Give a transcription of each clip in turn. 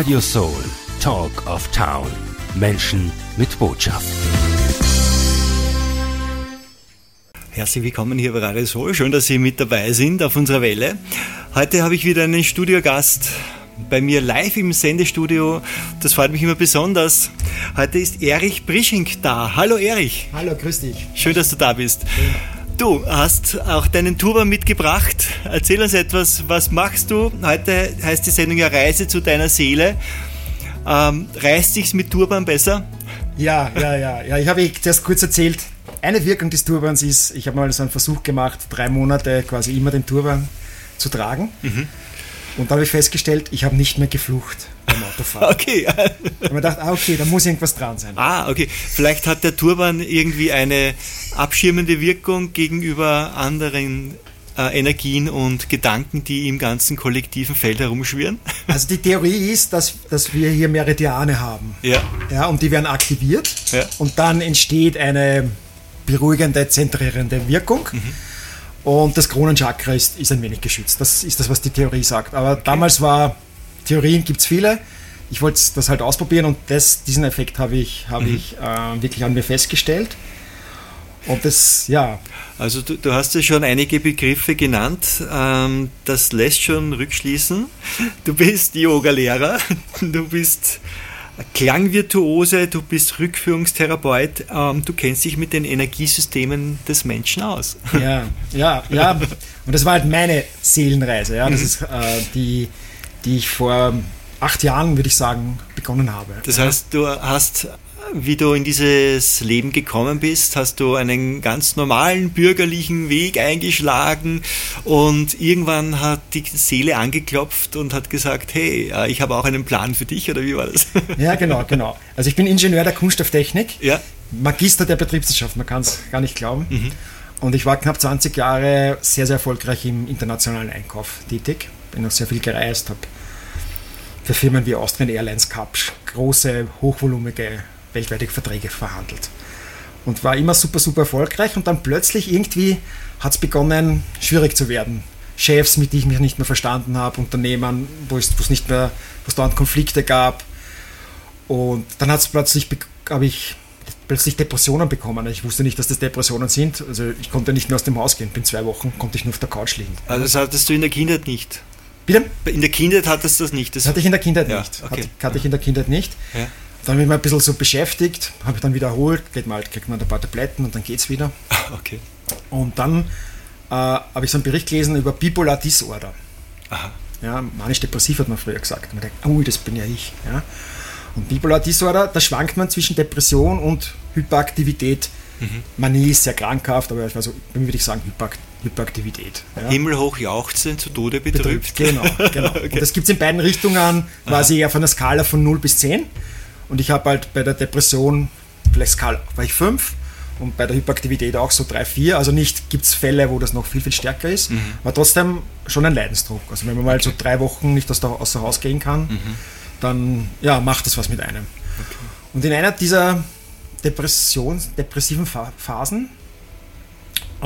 Radio Soul, Talk of Town. Menschen mit Botschaft. Herzlich willkommen hier bei Radio Soul. Schön, dass Sie mit dabei sind auf unserer Welle. Heute habe ich wieder einen Studiogast bei mir live im Sendestudio. Das freut mich immer besonders. Heute ist Erich Prisching da. Hallo Erich. Hallo, grüß dich. Schön, dass du da bist. Du hast auch deinen Turban mitgebracht. Erzähl uns etwas, was machst du? Heute heißt die Sendung ja Reise zu deiner Seele. Reißt sich's mit Turban besser? Ja, ich habe zuerst kurz erzählt, eine Wirkung des Turbans ist, ich habe mal so einen Versuch gemacht, 3 Monate quasi immer den Turban zu tragen. Und da habe ich festgestellt, ich habe nicht mehr geflucht beim Autofahren. Okay. Ich habe mir gedacht, okay, da muss irgendwas dran sein. Okay. Vielleicht hat der Turban irgendwie eine abschirmende Wirkung gegenüber anderen Energien und Gedanken, die im ganzen kollektiven Feld herumschwirren. Also die Theorie ist, dass wir hier Meridiane haben. Ja, und die werden aktiviert. Ja. Und dann entsteht eine beruhigende, zentrierende Wirkung. Und das Kronenchakra ist ein wenig geschützt. Das ist das, was die Theorie sagt. Aber damals Theorien gibt es viele. Ich wollte das halt ausprobieren und diesen Effekt habe ich wirklich an mir festgestellt. Und das, ja. Also du hast ja schon einige Begriffe genannt. Das lässt schon rückschließen. Du bist Yoga-Lehrer, du bist Klangvirtuose, du bist Rückführungstherapeut, du kennst dich mit den Energiesystemen des Menschen aus. Ja. Und das war halt meine Seelenreise. Ja. Das ist die ich vor 8 Jahren, würde ich sagen, begonnen habe. Das heißt, du hast, wie du in dieses Leben gekommen bist, hast du einen ganz normalen bürgerlichen Weg eingeschlagen und irgendwann hat die Seele angeklopft und hat gesagt, hey, ich habe auch einen Plan für dich, oder wie war das? Ja, genau. Also ich bin Ingenieur der Kunststofftechnik, ja. Magister der Betriebswirtschaft, man kann es gar nicht glauben. Und ich war knapp 20 Jahre sehr, sehr erfolgreich im internationalen Einkauf tätig. Bin auch sehr viel gereist, habe für Firmen wie Austrian Airlines Cup große, hochvolumige weltweite Verträge verhandelt. Und war immer super, super erfolgreich und dann plötzlich irgendwie hat es begonnen, schwierig zu werden. Chefs, mit denen ich mich nicht mehr verstanden habe, Unternehmen, wo es dauernd Konflikte gab. Und dann habe ich plötzlich Depressionen bekommen. Ich wusste nicht, dass das Depressionen sind. Also ich konnte nicht mehr aus dem Haus gehen. Bin 2 Wochen, konnte ich nur auf der Couch liegen. Also das hattest du in der Kindheit nicht? Bitte? In der Kindheit hattest du das nicht? Das hatte ich in der Kindheit nicht. Okay. Hatte ich in der Kindheit nicht. Ja. Dann bin ich mal ein bisschen so beschäftigt, habe ich dann wiederholt, kriegt man ein paar Tabletten und dann geht's wieder. Okay. Und dann habe ich so einen Bericht gelesen über Bipolar Disorder. Aha. Ja, manisch-depressiv hat man früher gesagt. Und man denkt, das bin ja ich. Ja. Und Bipolar Disorder, da schwankt man zwischen Depression und Hyperaktivität. Manie ist sehr krankhaft, aber also, würde ich sagen, Hyperaktivität. Ja. Himmelhoch jauchzen, zu Tode betrübt. Genau. Okay. Und das gibt es in beiden Richtungen, quasi eher von der Skala von 0 bis 10. Und ich habe halt bei der Depression, vielleicht Skala war ich 5 und bei der Hyperaktivität auch so 3, 4. Also gibt es Fälle, wo das noch viel, viel stärker ist, aber trotzdem schon ein Leidensdruck. Also wenn man mal so 3 Wochen nicht außer Haus gehen kann, dann macht das was mit einem. Okay. Und in einer dieser depressiven Phasen ich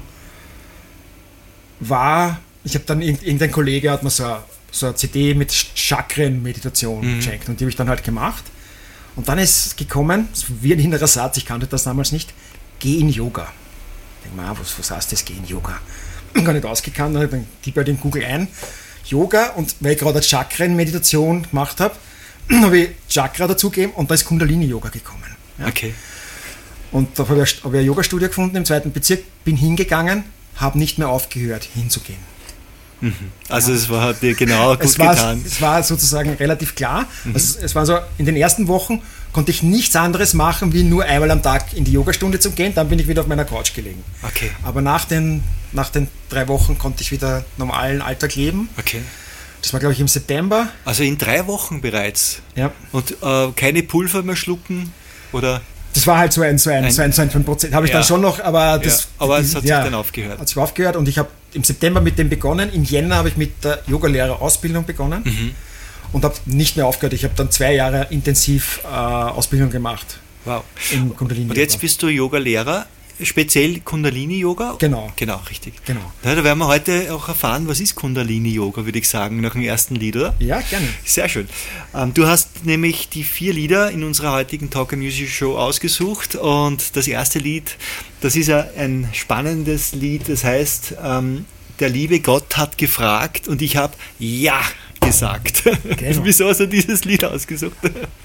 habe dann irgendein Kollege hat mir so eine CD mit Chakren-Meditation geschenkt und die habe ich dann halt gemacht. Und dann ist gekommen, wie ein innerer Satz, ich kannte das damals nicht, geh in Yoga. Ich denke mal, was heißt das, geh in Yoga? Gar nicht ausgekannt, dann gib halt in Google ein, Yoga, und weil ich gerade eine Chakren-Meditation gemacht habe, habe ich Chakra dazugegeben und da ist Kundalini-Yoga gekommen. Ja. Okay. Und da habe ich ein Yoga-Studio gefunden im 2. Bezirk, bin hingegangen, habe nicht mehr aufgehört hinzugehen. Also es hat dir genau gut getan. Es war sozusagen relativ klar. Also es war so, in den ersten Wochen konnte ich nichts anderes machen, wie nur einmal am Tag in die Yogastunde zu gehen, dann bin ich wieder auf meiner Couch gelegen. Okay. Aber nach den 3 Wochen konnte ich wieder normalen Alltag leben. Okay. Das war, glaube ich, im September. Also in 3 Wochen bereits? Ja. Und keine Pulver mehr schlucken? Oder? Das war halt so ein Prozent. Habe ich dann schon noch, aber das... Aber es hat sich dann aufgehört. Hat sich aufgehört und ich habe im September mit dem begonnen. Im Jänner habe ich mit der Yogalehrerausbildung begonnen und habe nicht mehr aufgehört. Ich habe dann 2 Jahre intensiv Ausbildung gemacht. Wow. Im Kundalini. Und jetzt bist du Yogalehrer. speziell Kundalini-Yoga? Genau. Genau, richtig. Genau. Ja, da werden wir heute auch erfahren, was ist Kundalini-Yoga, würde ich sagen, nach dem ersten Lied, oder? Ja, gerne. Sehr schön. Du hast nämlich die 4 Lieder in unserer heutigen Talk Music Show ausgesucht und das erste Lied, das ist ja ein spannendes Lied, das heißt, der liebe Gott hat gefragt und ich habe Ja gesagt. Genau. Wieso hast du dieses Lied ausgesucht?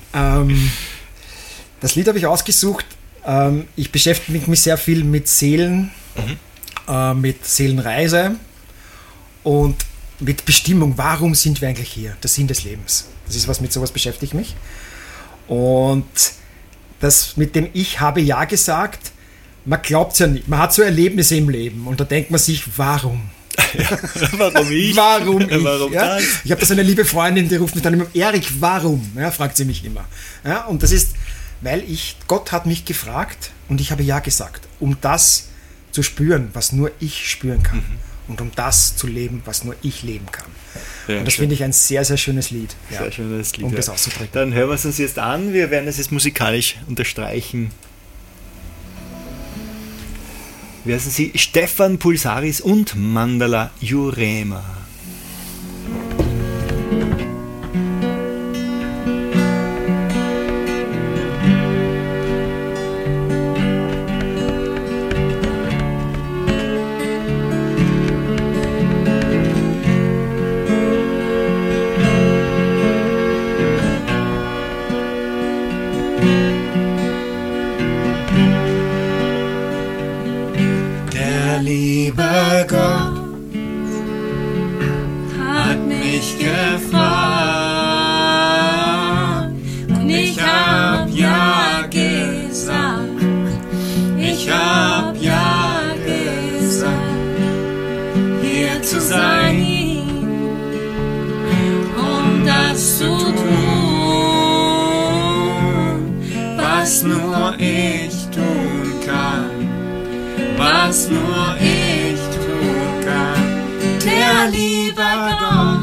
Das Lied habe ich ausgesucht. Ich beschäftige mich sehr viel mit Seelen, mit Seelenreise und mit Bestimmung. Warum sind wir eigentlich hier? Der Sinn des Lebens. Das ist was, mit sowas beschäftige ich mich. Und das mit dem Ich habe Ja gesagt, man glaubt es ja nicht. Man hat so Erlebnisse im Leben und da denkt man sich, warum? Ja, warum ich? Warum ich? Warum ja? Ich habe da so eine liebe Freundin, die ruft mich dann immer, Erik, warum? Ja, fragt sie mich immer. Ja, und das ist, weil Gott hat mich gefragt und ich habe Ja gesagt, um das zu spüren, was nur ich spüren kann. Und um das zu leben, was nur ich leben kann. Ja, und das finde ich ein sehr, sehr schönes Lied. Ja, sehr schönes Lied, um das auszudrücken. Dann hören wir es uns jetzt an. Wir werden es jetzt musikalisch unterstreichen. Wer sind Sie? Stefan Pulsaris und Mandala Jurema. Lieber Gott hat mich gefragt und ich hab Ja gesagt. Ich hab Ja gesagt, hier zu sein, um das zu tun, was nur ich tun kann. Was nur ich tun kann. Der liebe Gott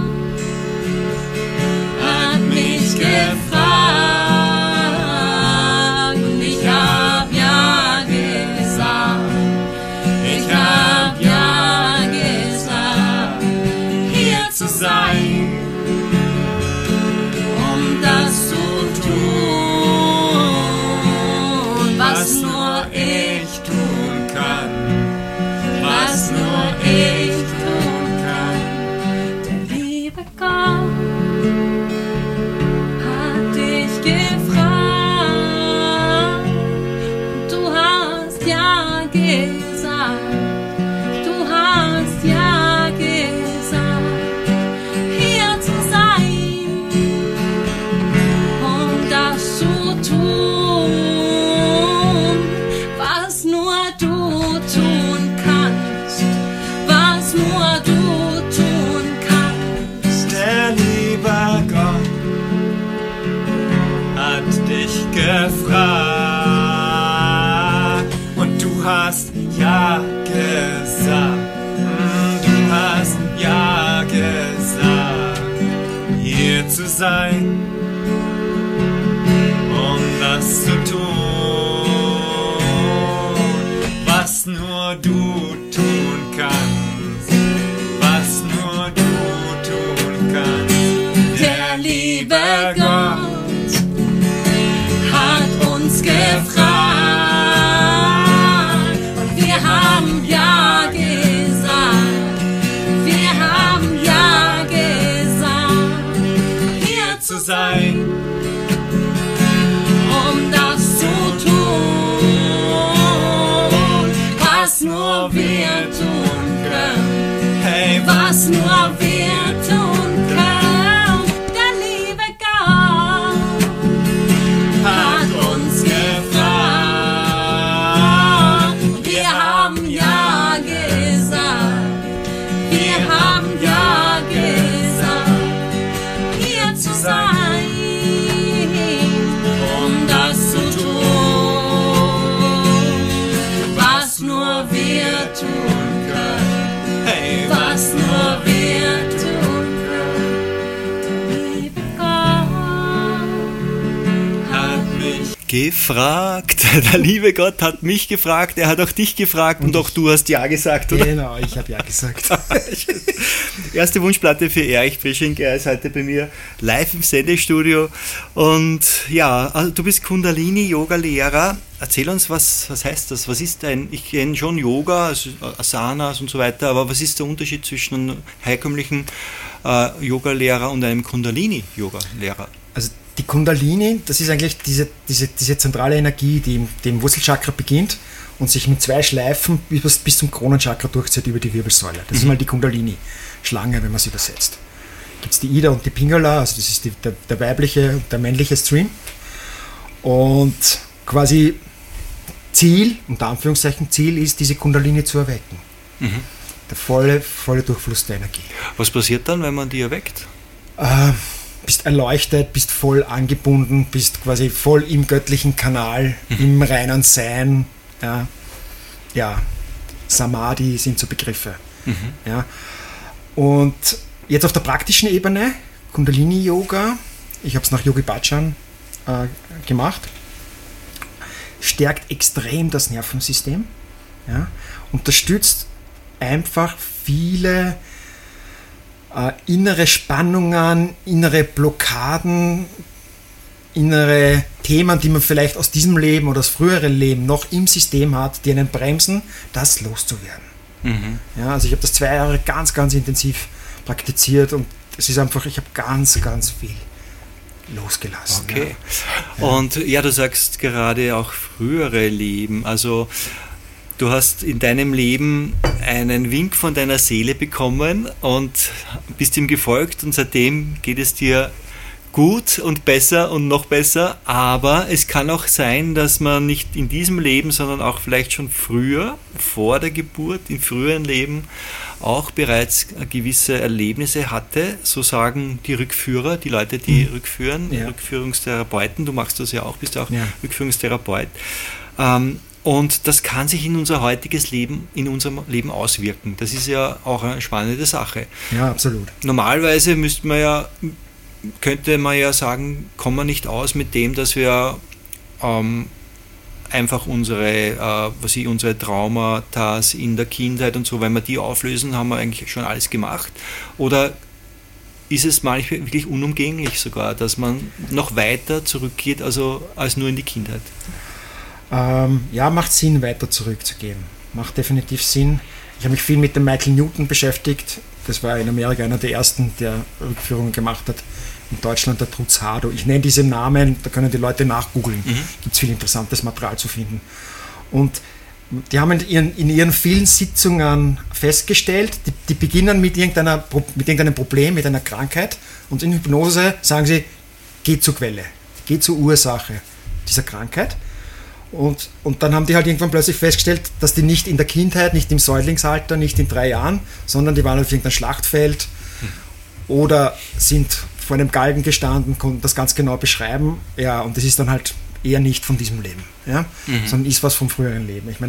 hat mich gefragt und ich hab Ja gesagt. Ich hab Ja gesagt, hier zu sein, um das zu tun, was nur ich tun kann. Was nur ich tun kann. Der liebe Gott hat dich gefragt und du hast Ja gesagt. Du hast Ja gesagt, hier zu sein, um das zu tun, was nur du tun kannst, was nur du tun kannst. Der liebe Gott hat dich gefragt und du hast Ja gesagt. Du hast Ja gesagt, hier zu sein, um das zu tun, was nur du tun kannst, was nur du tun kannst. Der liebe Gott hat uns gefragt und wir haben Ja gesagt. Wir haben Ja gesagt, hier zu sein, um das zu tun, was nur wir tun können. Hey, Was nur wir tun können. Der liebe Gott hat uns gefragt. Wir haben Ja gesagt. Wir haben Ja gesagt, hier zu sein, um das zu tun, was nur wir tun können. hey, Was nur wir tun können. Der liebe Gott hat mich gefragt. Der liebe Gott hat mich gefragt, er hat auch dich gefragt und auch du hast Ja gesagt, oder? Genau, ich habe Ja gesagt. Erste Wunschplatte für Erich Frisching, er ist heute bei mir live im Sendestudio. Und ja, also du bist Kundalini-Yoga-Lehrer. Erzähl uns, was heißt das? Was ist ich kenne schon Yoga, also Asanas und so weiter, aber was ist der Unterschied zwischen einem herkömmlichen Yoga-Lehrer und einem Kundalini-Yoga-Lehrer? Also die Kundalini, das ist eigentlich diese zentrale Energie, die im Wurzelchakra beginnt und sich mit 2 Schleifen bis zum Kronenchakra durchzieht über die Wirbelsäule. Das ist mal die Kundalini-Schlange, wenn man es übersetzt. Gibt es die Ida und die Pingala, also das ist der weibliche und der männliche Stream. Und quasi Ziel, unter Anführungszeichen Ziel, ist, diese Kundalini zu erwecken. Der volle Durchfluss der Energie. Was passiert dann, wenn man die erweckt? Bist erleuchtet, bist voll angebunden, bist quasi voll im göttlichen Kanal, im reinen Sein. Ja, Samadhi sind so Begriffe. Ja. Und jetzt auf der praktischen Ebene, Kundalini-Yoga, ich habe es nach Yogi Bhajan gemacht, stärkt extrem das Nervensystem, ja, unterstützt einfach viele innere Spannungen, innere Blockaden, innere Themen, die man vielleicht aus diesem Leben oder aus früheren Leben noch im System hat, die einen bremsen, das loszuwerden. Ja, also ich habe das 2 Jahre ganz, ganz intensiv praktiziert und es ist einfach, ich habe ganz, ganz viel losgelassen. Okay. Ja. Und ja, du sagst gerade auch frühere Leben, also du hast in deinem Leben einen Wink von deiner Seele bekommen und bist ihm gefolgt und seitdem geht es dir gut und besser und noch besser, aber es kann auch sein, dass man nicht in diesem Leben, sondern auch vielleicht schon früher, vor der Geburt, in früheren Leben auch bereits gewisse Erlebnisse hatte, so sagen die Rückführer, die Leute, die rückführen, Rückführungstherapeuten, du machst das ja auch, bist auch Rückführungstherapeut. Und das kann sich in unser heutiges Leben, in unserem Leben auswirken. Das ist ja auch eine spannende Sache. Ja, absolut. Normalerweise könnte man ja sagen, kommen wir nicht aus mit dem, dass wir einfach unsere Traumata in der Kindheit und so, wenn wir die auflösen, haben wir eigentlich schon alles gemacht. Oder ist es manchmal wirklich unumgänglich sogar, dass man noch weiter zurückgeht, also als nur in die Kindheit? Ja, macht Sinn, weiter zurückzugehen. Macht definitiv Sinn. Ich habe mich viel mit dem Michael Newton beschäftigt. Das war in Amerika einer der ersten, der Rückführungen gemacht hat. In Deutschland der Trutz Hado. Ich nenne diese Namen, da können die Leute nachgoogeln. Gibt es viel interessantes Material zu finden. Und die haben in ihren vielen Sitzungen festgestellt, die beginnen mit irgendeinem Problem, mit einer Krankheit. Und in Hypnose sagen sie, geh zur Quelle, geh zur Ursache dieser Krankheit. Und dann haben die halt irgendwann plötzlich festgestellt, dass die nicht in der Kindheit, nicht im Säuglingsalter, nicht in 3 Jahren, sondern die waren auf irgendeinem Schlachtfeld oder sind vor einem Galgen gestanden, konnten das ganz genau beschreiben. Ja, und das ist dann halt eher nicht von diesem Leben, ja, sondern ist was vom früheren Leben. Ich meine,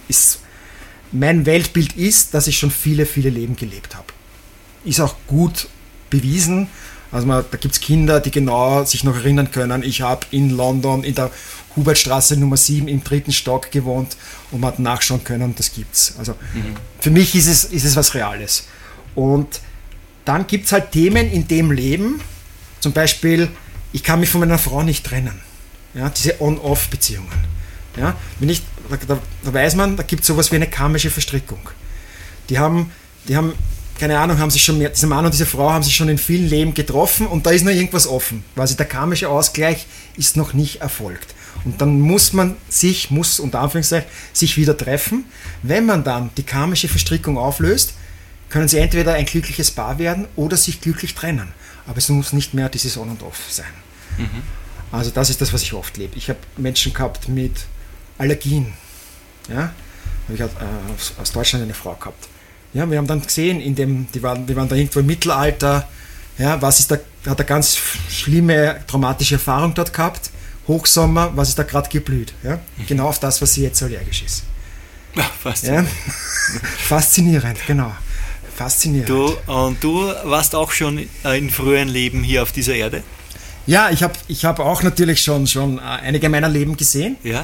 mein Weltbild ist, dass ich schon viele, viele Leben gelebt habe. Ist auch gut bewiesen. Also da gibt es Kinder, die genau sich noch erinnern können. Ich habe in London in der Hubertstraße Nummer 7 im 3. Stock gewohnt und man hat nachschauen können, das gibt's. Also für mich ist es was Reales. Und dann gibt es halt Themen in dem Leben, zum Beispiel, ich kann mich von meiner Frau nicht trennen. Ja, diese On-Off-Beziehungen. Ja, da weiß man, da gibt es sowas wie eine karmische Verstrickung. Die haben keine Ahnung, dieser Mann und diese Frau haben sich schon in vielen Leben getroffen und da ist noch irgendwas offen. Quasi der karmische Ausgleich ist noch nicht erfolgt. Und dann muss unter Anführungszeichen, sich wieder treffen. Wenn man dann die karmische Verstrickung auflöst, können sie entweder ein glückliches Paar werden oder sich glücklich trennen. Aber es muss nicht mehr dieses On und Off sein. Also das ist das, was ich oft lebe. Ich habe Menschen gehabt mit Allergien. Ja? Ich habe aus Deutschland eine Frau gehabt. Ja, wir haben dann gesehen, die waren da irgendwo im Mittelalter, ja, hat eine ganz schlimme, traumatische Erfahrung dort gehabt. Hochsommer, was ist da gerade geblüht? Ja? Genau auf das, was sie jetzt allergisch ist. Faszinierend. Ja? Faszinierend, genau. Faszinierend. Du warst auch schon in früheren Leben hier auf dieser Erde? Ja, ich hab auch natürlich schon einige meiner Leben gesehen. Ja?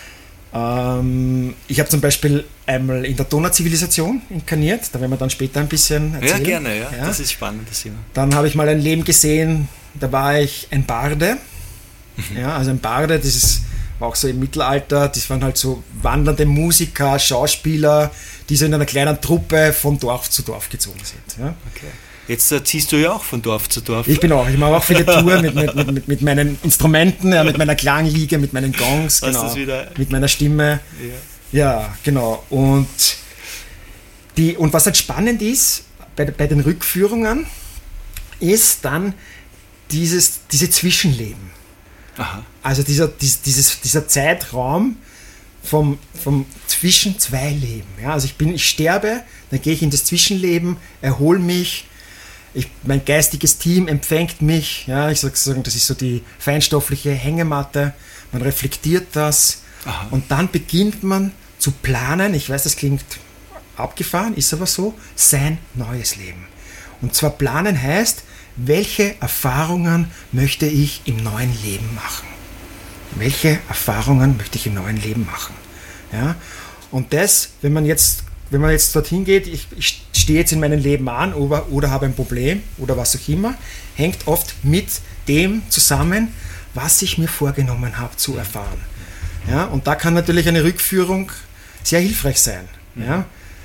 Ich habe zum Beispiel einmal in der Donauzivilisation inkarniert, da werden wir dann später ein bisschen erzählen. Ja, gerne, ja. Das ist spannend, das Thema. Dann habe ich mal ein Leben gesehen, da war ich ein Barde. Ja, also ein Barde, war auch so im Mittelalter, das waren halt so wandernde Musiker, Schauspieler, die so in einer kleinen Truppe von Dorf zu Dorf gezogen sind. Ja. Okay. Jetzt ziehst du ja auch von Dorf zu Dorf. Ich mache auch viele Touren mit meinen Instrumenten, ja, mit meiner Klangliege, mit meinen Gongs, genau, mit meiner Stimme. Ja, genau. Und was halt spannend ist bei den Rückführungen, ist dann diese Zwischenleben. Aha. Also dieser Zeitraum vom zwischen zwei Leben. Ja, also ich sterbe, dann gehe ich in das Zwischenleben, erhole mich, mein geistiges Team empfängt mich, ja, ich sage, das ist so die feinstoffliche Hängematte, man reflektiert das. Aha. Und dann beginnt man zu planen, ich weiß, das klingt abgefahren, ist aber so, sein neues Leben. Und zwar planen heißt, welche Erfahrungen möchte ich im neuen Leben machen? Welche Erfahrungen möchte ich im neuen Leben machen? Ja? Und das, wenn man jetzt dorthin geht, ich stehe jetzt in meinem Leben an oder habe ein Problem oder was auch immer, hängt oft mit dem zusammen, was ich mir vorgenommen habe zu erfahren. Ja? Und da kann natürlich eine Rückführung sehr hilfreich sein. Ja?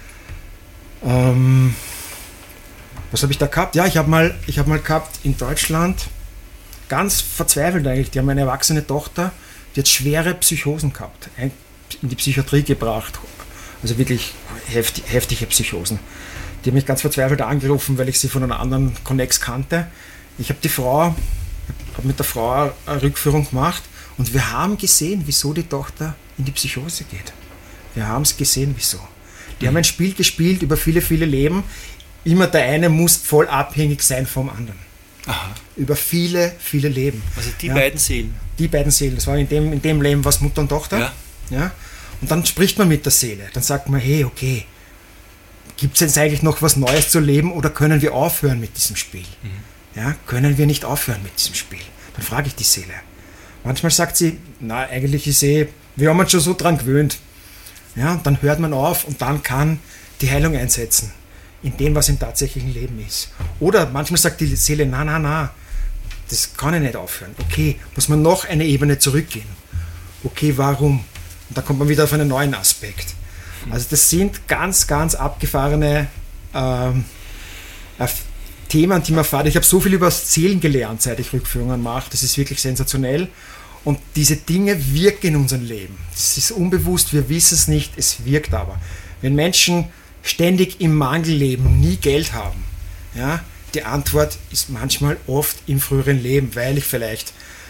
Was habe ich da gehabt? Ja, ich habe mal gehabt in Deutschland, ganz verzweifelt eigentlich, die haben eine erwachsene Tochter, die hat schwere Psychosen gehabt, in die Psychiatrie gebracht, also wirklich heftige Psychosen. Die haben mich ganz verzweifelt angerufen, weil ich sie von einer anderen Connex kannte. Ich habe mit der Frau eine Rückführung gemacht und wir haben gesehen, wieso die Tochter in die Psychose geht. Wir haben es gesehen, wieso. Die haben ein Spiel gespielt über viele, viele Leben. Immer der eine muss voll abhängig sein vom anderen. Aha. Über viele, viele Leben. Also die beiden Seelen. Die beiden Seelen. Das war in dem Leben was Mutter und Tochter. Ja. Ja. Und dann spricht man mit der Seele. Dann sagt man, hey, okay, gibt es jetzt eigentlich noch was Neues zu leben oder können wir aufhören mit diesem Spiel? Ja, können wir nicht aufhören mit diesem Spiel? Dann frage ich die Seele. Manchmal sagt sie, na, eigentlich ist wir haben uns schon so dran gewöhnt. Ja, und dann hört man auf und dann kann die Heilung einsetzen in dem, was im tatsächlichen Leben ist. Oder manchmal sagt die Seele, na, das kann ich nicht aufhören. Okay, muss man noch eine Ebene zurückgehen. Okay, warum? Und da kommt man wieder auf einen neuen Aspekt. Also das sind ganz, ganz abgefahrene Themen, die man erfährt. Ich habe so viel über Seelen gelernt, seit ich Rückführungen mache. Das ist wirklich sensationell. Und diese Dinge wirken in unserem Leben. Das ist unbewusst, wir wissen es nicht, es wirkt aber. Wenn Menschen ständig im Mangel leben, nie Geld haben, ja, die Antwort ist manchmal oft im früheren Leben, weil ich vielleicht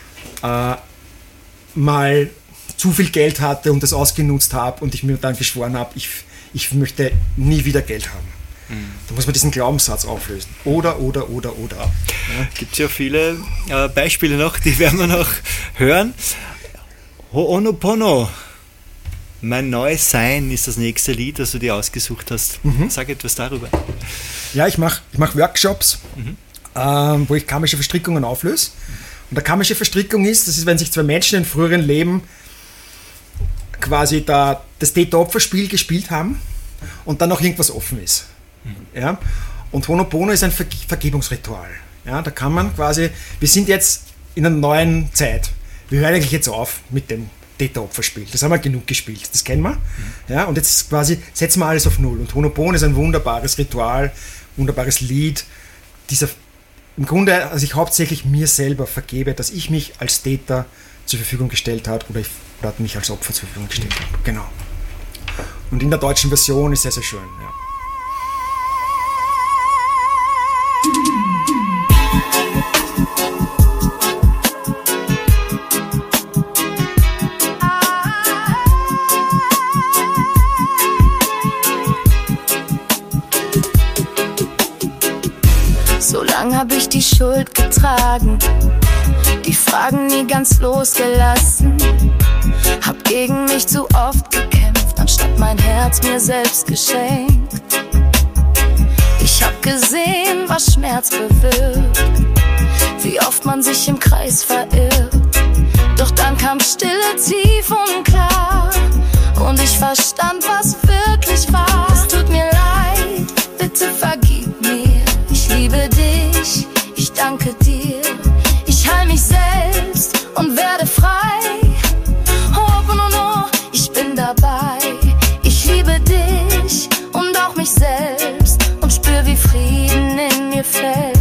mal zu viel Geld hatte und das ausgenutzt habe und ich mir dann geschworen habe, ich möchte nie wieder Geld haben. Da muss man diesen Glaubenssatz auflösen. Oder. Ja. Gibt es ja viele Beispiele noch, die werden wir noch hören. Ho'onopono, mein neues Sein ist das nächste Lied, das du dir ausgesucht hast. Sag etwas darüber. Ja, ich mach Workshops, wo ich karmische Verstrickungen auflöse. Und eine karmische Verstrickung das ist, wenn sich zwei Menschen in früheren Leben quasi das Täter-Opfer-Spiel gespielt haben und dann noch irgendwas offen ist. Ja? Und Ho'onopono ist ein Vergebungsritual. Ja? Da kann man quasi, wir sind jetzt in einer neuen Zeit. Wir hören eigentlich jetzt auf mit dem Täter-Opfer-Spiel. Das haben wir genug gespielt, das kennen wir. Ja? Und jetzt quasi setzen wir alles auf Null. Und Ho'onopono ist ein wunderbares Ritual, wunderbares Lied. Im Grunde, also ich hauptsächlich mir selber vergebe, dass ich mich als Täter zur Verfügung gestellt habe oder mich als Opfer zur Verfügung gestellt habe. Genau. Und in der deutschen Version ist sehr, sehr schön. Ja. So lang hab ich die Schuld getragen, die Fragen nie ganz losgelassen. Hab gegen mich zu oft gekämpft, anstatt mein Herz mir selbst geschenkt. Ich hab gesehen, was Schmerz bewirkt, wie oft man sich im Kreis verirrt. Doch dann kam Stille tief und klar und ich verstand, was wirklich war. Es tut mir leid, bitte vergib mir. Ich liebe dich, ich danke dir. Ich heil mich selbst und werde frei. Oh, no, no, ich bin dabei. Ich liebe dich und auch mich selbst und spür, wie Frieden in mir fällt.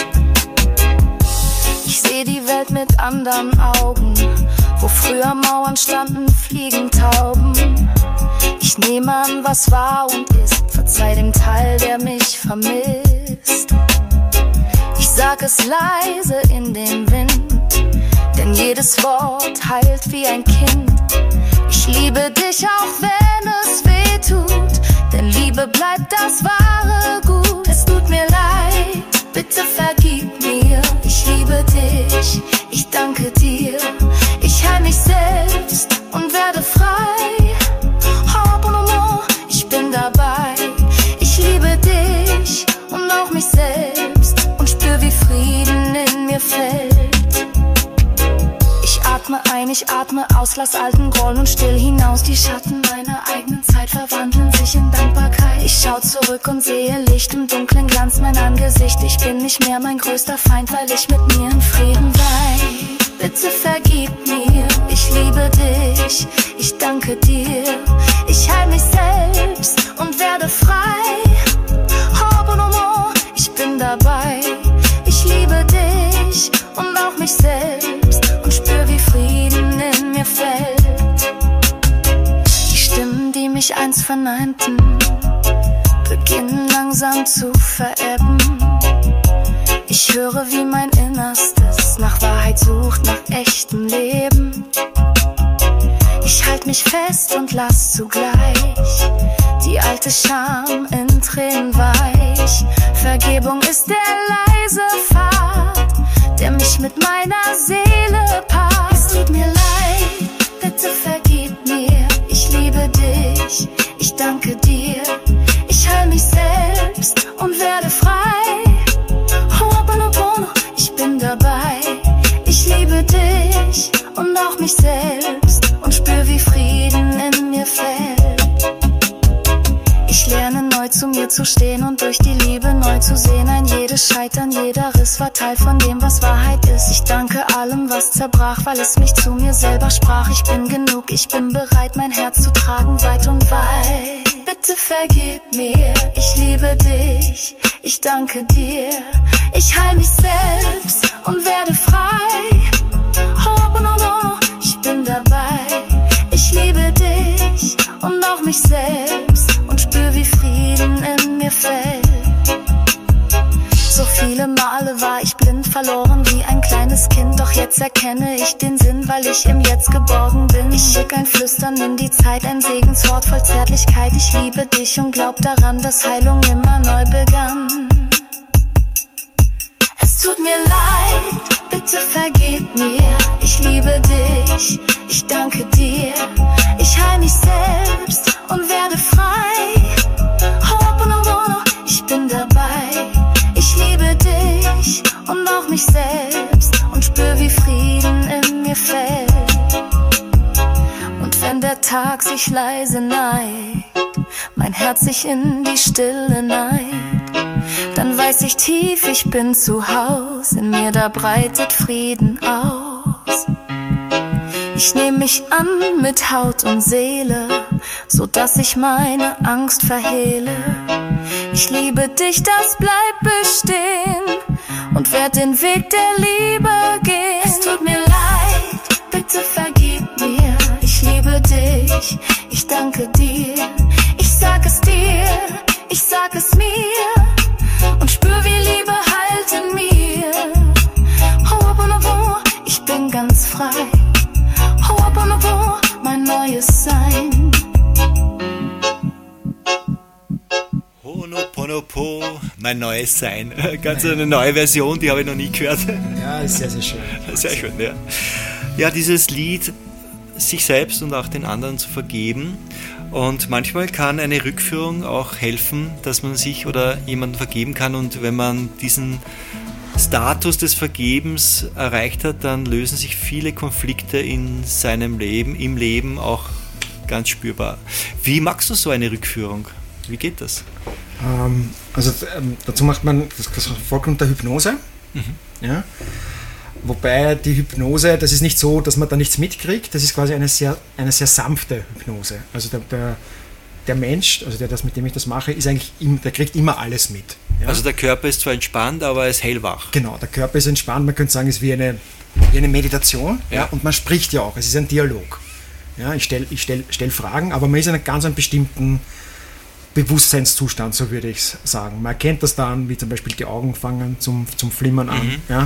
Ich seh die Welt mit anderen Augen. Wo früher Mauern standen, fliegen Tauben. Ich nehme an, was war und ist. Verzeih dem Teil, der mich vermisst. Ich sag es leise in den Wind, denn jedes Wort heilt wie ein Kind. Ich liebe dich, auch wenn es weh tut, denn Liebe bleibt das wahre Gut. Es tut mir leid, bitte vergib mir. Ich liebe dich, ich danke dir. Ich heil mich selbst und werde frei. Oh, ich bin dabei. Ich liebe dich und auch mich selbst und spür, wie Frieden in mir fällt. Ich atme ein, ich atme aus, lass alten Groll und still hinaus. Die Schatten meiner eigenen Zeit verwandeln sich in Dankbarkeit. Ich schau zurück und sehe Licht im dunklen Glanz mein Angesicht. Ich bin nicht mehr mein größter Feind, weil ich mit mir in Frieden weih. Bitte vergib mir, ich liebe dich, ich danke dir. Ich heil mich selbst und werde frei. Oh, no, ich bin dabei. Ich liebe dich und auch mich selbst und spür, wie Frieden in mir fällt. Die Stimmen, die mich einst verneinten, beginnen langsam zu verebben. Ich höre, wie mein Innerstes nach Wahrheit sucht, nach echtem Leben. Ich halt mich fest und lass zugleich die alte Scham in Tränen weich. Vergebung ist der leise Pfad, der mich mit meiner Seele paart. Es tut mir leid, bitte vergib mir. Ich liebe dich, ich danke dir. Ich heil mich selbst und werde frei. Ich bin dabei, ich liebe dich und auch mich selbst und spür, wie Frieden in mir fällt. Ich lerne neu zu mir zu stehen und durch die Liebe neu zu sehen. Ein jedes Scheitern, jeder Riss war Teil von dem, was Wahrheit ist. Ich danke allem, was zerbrach, weil es mich zu mir selber sprach. Ich bin genug, ich bin bereit, mein Herz zu tragen, weit und weit. Bitte vergib mir, ich liebe dich, ich danke dir. Ich heil mich selbst und werde frei. Oh, no, ich bin dabei. Ich liebe dich und auch mich selbst und spür, wie Frieden in mir fällt. So viele Male war ich blind, verloren wie ein kleines Kind. Doch jetzt erkenne ich den Sinn, weil ich im Jetzt geborgen bin. Ich schick ein Flüstern in die Zeit, ein Segenswort voll Zärtlichkeit. Ich liebe dich und glaub daran, dass Heilung immer neu begann. Es tut mir leid, bitte vergib mir. Ich liebe dich, ich danke dir. Ich heil mich selbst und werde frei. Oh, no, ich bin dabei. Ich liebe dich und auch mich selbst und spür, wie Frieden in mir fällt. Und wenn der Tag sich leise neigt, mein Herz sich in die Stille neigt, dann weiß ich tief, ich bin zu Haus, in mir da breitet Frieden aus. Ich nehm mich an mit Haut und Seele, so dass ich meine Angst verhehle. Ich liebe dich, das bleibt bestehen und werd den Weg der Liebe gehen. Es tut mir leid, bitte vergib mir. Ich liebe dich, ich danke dir. Ich sag es dir, ich sag es mir und spür, wie Liebe halt in mir. Oh, ich bin ganz frei. Oh, mein neues Sein. Ho'oponopono, mein neues Sein. Ganz eine neue Version, die habe ich noch nie gehört. Ja, ist sehr, sehr schön. Sehr schön, ja. Ja, dieses Lied, sich selbst und auch den anderen zu vergeben. Und manchmal kann eine Rückführung auch helfen, dass man sich oder jemandem vergeben kann. Und wenn man diesen Status des Vergebens erreicht hat, dann lösen sich viele Konflikte in seinem Leben, im Leben auch ganz spürbar. Wie magst du so eine Rückführung? Wie geht das? Dazu macht man das folgt unter Hypnose. Ja? Wobei die Hypnose, das ist nicht so, dass man da nichts mitkriegt, das ist quasi eine sehr sanfte Hypnose. Also der Mensch, also mit dem ich das mache, ist eigentlich der kriegt immer alles mit. Ja? Also der Körper ist zwar entspannt, aber er ist hellwach. Genau, der Körper ist entspannt, man könnte sagen, es ist wie eine Meditation, ja? Und man spricht ja auch, es ist ein Dialog. Ja? Ich stell Fragen, aber man ist in einem ganz bestimmten Bewusstseinszustand, so würde ich es sagen. Man erkennt das dann, wie zum Beispiel die Augen fangen zum Flimmern an. Ja?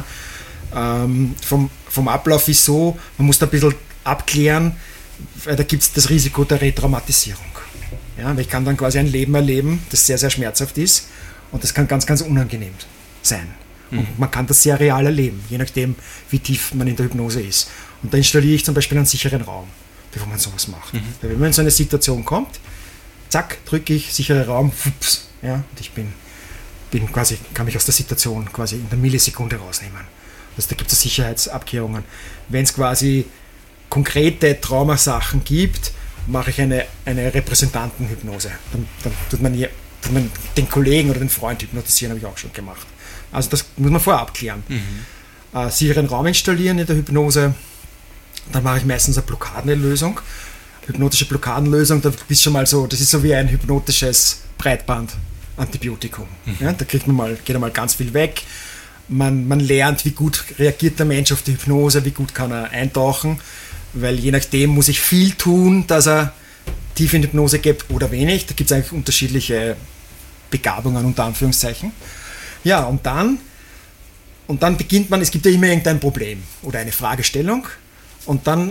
Vom Ablauf ist so, man muss da ein bisschen abklären, weil da gibt es das Risiko der Retraumatisierung. Ja? Weil ich kann dann quasi ein Leben erleben, das sehr, sehr schmerzhaft ist und das kann ganz, ganz unangenehm sein. Und man kann das sehr real erleben, je nachdem, wie tief man in der Hypnose ist. Und da installiere ich zum Beispiel einen sicheren Raum, bevor man sowas macht. Weil wenn man in so eine Situation kommt, zack, drücke ich, sicherer Raum, fups, ja, und ich bin quasi, kann mich aus der Situation quasi in der Millisekunde rausnehmen. Also da gibt es Sicherheitsabkehrungen. Wenn es quasi konkrete Traumasachen gibt, mache ich eine Repräsentantenhypnose. Dann tut man den Kollegen oder den Freund hypnotisieren, habe ich auch schon gemacht. Also das muss man vorab klären. Sicheren Raum installieren in der Hypnose, dann mache ich meistens eine Blockadenlösung. Hypnotische Blockadenlösung, da bist schon mal so, das ist so wie ein hypnotisches Breitband-Antibiotikum. Ja, da geht einmal ganz viel weg. Man lernt, wie gut reagiert der Mensch auf die Hypnose, wie gut kann er eintauchen, weil je nachdem muss ich viel tun, dass er tief in die Hypnose geht oder wenig. Da gibt es eigentlich unterschiedliche Begabungen unter Anführungszeichen. Ja, und dann beginnt man, es gibt ja immer irgendein Problem oder eine Fragestellung und dann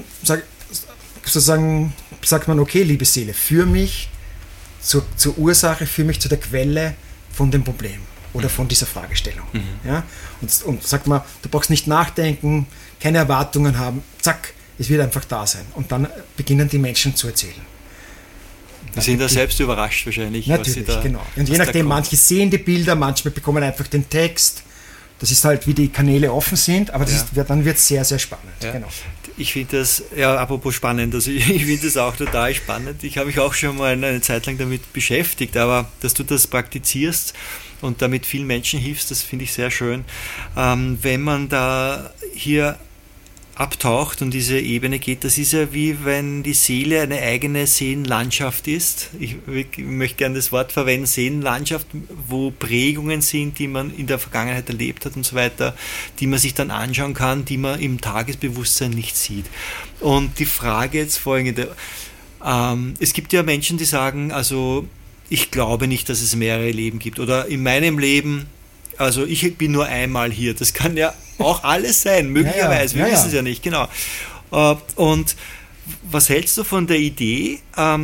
sagt man, okay, liebe Seele, führ mich zur Ursache, führ mich zu der Quelle von dem Problem oder von dieser Fragestellung. Ja? Und sagt man, du brauchst nicht nachdenken, keine Erwartungen haben, zack, es wird einfach da sein. Und dann beginnen die Menschen zu erzählen. Die sind da selbst überrascht wahrscheinlich. Natürlich, genau. Und je nachdem, manche sehen die Bilder, manche bekommen einfach den Text. Das ist halt, wie die Kanäle offen sind, aber dann wird es sehr, sehr spannend. Ja. Genau. Ich finde das, apropos spannend, also ich finde das auch total spannend. Ich habe mich auch schon mal eine Zeit lang damit beschäftigt, aber dass du das praktizierst und damit vielen Menschen hilfst, das finde ich sehr schön. Wenn man da hier abtaucht und diese Ebene geht, das ist ja wie wenn die Seele eine eigene Seelenlandschaft ist. Ich möchte gerne das Wort verwenden, Seelenlandschaft, wo Prägungen sind, die man in der Vergangenheit erlebt hat und so weiter, die man sich dann anschauen kann, die man im Tagesbewusstsein nicht sieht. Und die Frage jetzt folgende, es gibt ja Menschen, die sagen, also ich glaube nicht, dass es mehrere Leben gibt oder in meinem Leben, also ich bin nur einmal hier, das kann ja auch alles sein, möglicherweise, wir wissen es ja nicht, genau. Und was hältst du von der Idee,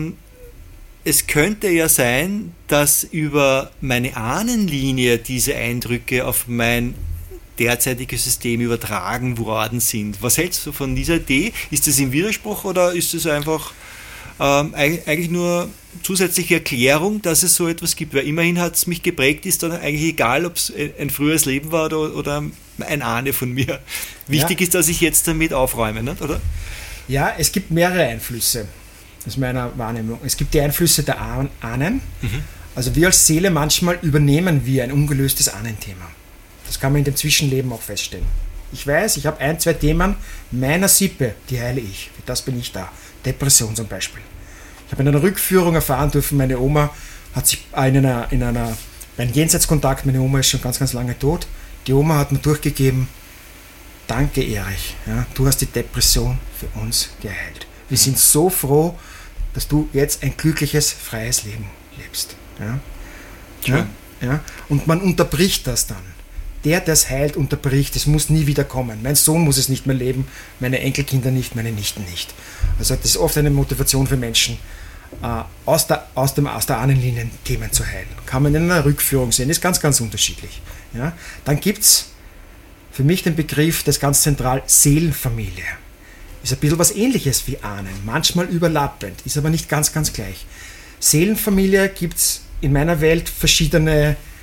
es könnte ja sein, dass über meine Ahnenlinie diese Eindrücke auf mein derzeitiges System übertragen worden sind. Was hältst du von dieser Idee? Ist das im Widerspruch oder ist es einfach eigentlich nur zusätzliche Erklärung, dass es so etwas gibt? Weil immerhin hat es mich geprägt, ist dann eigentlich egal, ob es ein früheres Leben war oder ein Ahne von mir. Wichtig ist, dass ich jetzt damit aufräume, nicht? Oder? Ja, es gibt mehrere Einflüsse aus meiner Wahrnehmung. Es gibt die Einflüsse der Ahnen. Also wir als Seele manchmal übernehmen wir ein ungelöstes Ahnenthema. Das kann man in dem Zwischenleben auch feststellen. Ich weiß, ich habe 1, 2 Themen meiner Sippe, die heile ich. Für das bin ich da. Depression zum Beispiel. Ich habe in einer Rückführung erfahren dürfen, meine Oma hat sich beim Jenseitskontakt, meine Oma ist schon ganz, ganz lange tot, die Oma hat mir durchgegeben, danke Erich, ja, du hast die Depression für uns geheilt. Wir sind so froh, dass du jetzt ein glückliches, freies Leben lebst. Ja? Ja? Und man unterbricht das dann. Der es heilt, unterbricht, es muss nie wieder kommen. Mein Sohn muss es nicht mehr leben, meine Enkelkinder nicht, meine Nichten nicht. Also das ist oft eine Motivation für Menschen, aus der Ahnenlinien Themen zu heilen. Kann man in einer Rückführung sehen, ist ganz, ganz unterschiedlich. Ja? Dann gibt es für mich den Begriff, das ganz zentral, Seelenfamilie. Ist ein bisschen was Ähnliches wie Ahnen, manchmal überlappend, ist aber nicht ganz, ganz gleich. Seelenfamilie gibt es in meiner Welt verschiedene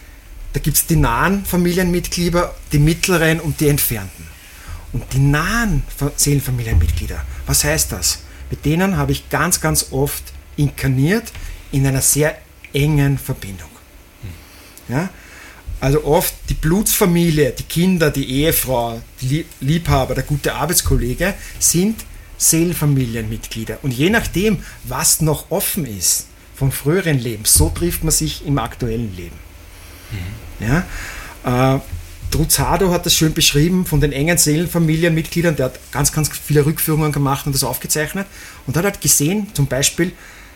da gibt es die nahen Familienmitglieder, die mittleren und die entfernten. Und die nahen Seelenfamilienmitglieder, was heißt das? Mit denen habe ich ganz, ganz oft inkarniert in einer sehr engen Verbindung. Ja? Also oft die Blutsfamilie, die Kinder, die Ehefrau, die Liebhaber, der gute Arbeitskollege sind Seelenfamilienmitglieder. Und je nachdem, was noch offen ist vom früheren Leben, so trifft man sich im aktuellen Leben. Ja? Truzzado hat das schön beschrieben von den engen Seelenfamilienmitgliedern, der hat ganz, ganz viele Rückführungen gemacht und das aufgezeichnet und hat halt gesehen, zum Beispiel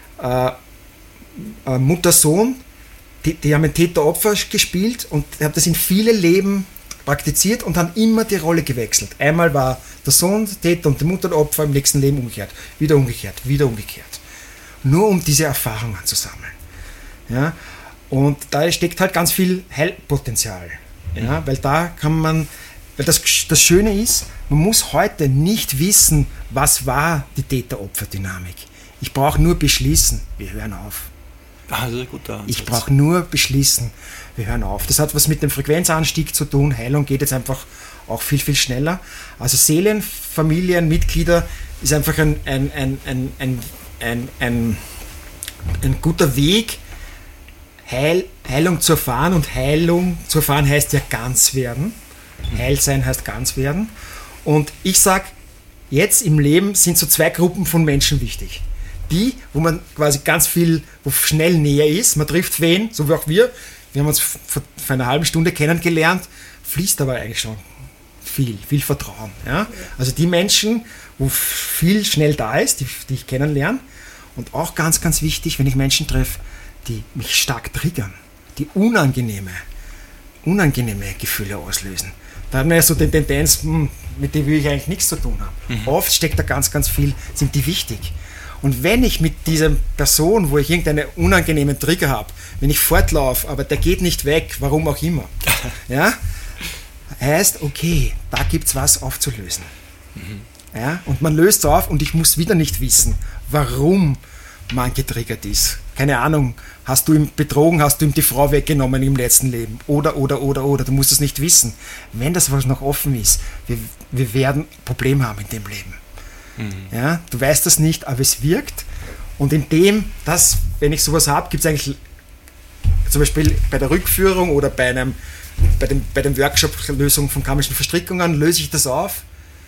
Mutter-Sohn, die haben ein Täter-Opfer gespielt und er hat das in viele Leben praktiziert und haben immer die Rolle gewechselt. Einmal war der Sohn Täter und die Mutter Opfer, im nächsten Leben umgekehrt, wieder umgekehrt, wieder umgekehrt. Nur um diese Erfahrungen zu sammeln. Ja? Und da steckt halt ganz viel Heilpotenzial. Ja? Weil da kann man, weil das Schöne ist, man muss heute nicht wissen, was war die Täter-Opfer-Dynamik. Ich brauche nur beschließen, wir hören auf. Also guter Ansatz. Ich brauche nur beschließen, wir hören auf. Das hat was mit dem Frequenzanstieg zu tun. Heilung geht jetzt einfach auch viel, viel schneller. Also Seelenfamilienmitglieder ist einfach ein guter Weg, Heilung zu erfahren. Und Heilung zu erfahren heißt ja ganz werden. Heilsein heißt ganz werden. Und ich sage, jetzt im Leben sind so 2 Gruppen von Menschen wichtig. Die, wo man quasi ganz viel, wo schnell näher ist, man trifft wen, so wie auch wir haben uns vor einer halben Stunde kennengelernt, fließt aber eigentlich schon viel Vertrauen. Ja? Also die Menschen, wo viel schnell da ist, die ich kennenlerne, und auch ganz, ganz wichtig, wenn ich Menschen treffe, die mich stark triggern, die unangenehme Gefühle auslösen. Da hat man ja so die Tendenz, mit dem will ich eigentlich nichts zu tun haben. Oft steckt da ganz, ganz viel, sind die wichtig. Und wenn ich mit dieser Person, wo ich irgendeinen unangenehmen Trigger habe, wenn ich fortlaufe, aber der geht nicht weg, warum auch immer, ja, heißt, okay, da gibt es was aufzulösen. Ja, und man löst auf und ich muss wieder nicht wissen, warum man getriggert ist. Keine Ahnung, hast du ihn betrogen, hast du ihm die Frau weggenommen im letzten Leben oder, du musst es nicht wissen. Wenn das was noch offen ist, wir werden Probleme haben in dem Leben. Ja, du weißt das nicht, aber es wirkt. Und wenn ich sowas habe, gibt es eigentlich zum Beispiel bei der Rückführung oder bei dem Workshop Lösung von karmischen Verstrickungen, löse ich das auf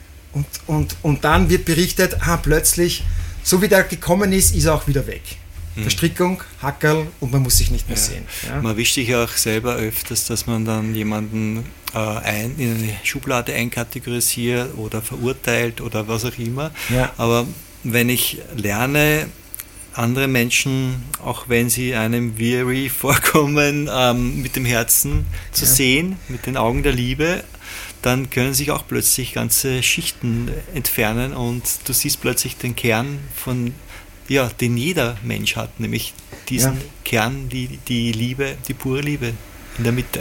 und dann wird berichtet, plötzlich, so wie der gekommen ist er auch wieder weg. Verstrickung, Hackerl und man muss sich nicht mehr sehen. Ja? Man erwischt sich auch selber öfters, dass man dann jemanden in eine Schublade einkategorisiert oder verurteilt oder was auch immer. Ja. Aber wenn ich lerne, andere Menschen, auch wenn sie einem weary vorkommen, mit dem Herzen zu sehen, mit den Augen der Liebe, dann können sich auch plötzlich ganze Schichten entfernen und du siehst plötzlich den Kern den jeder Mensch hat, nämlich diesen Kern, die Liebe, die pure Liebe in der Mitte.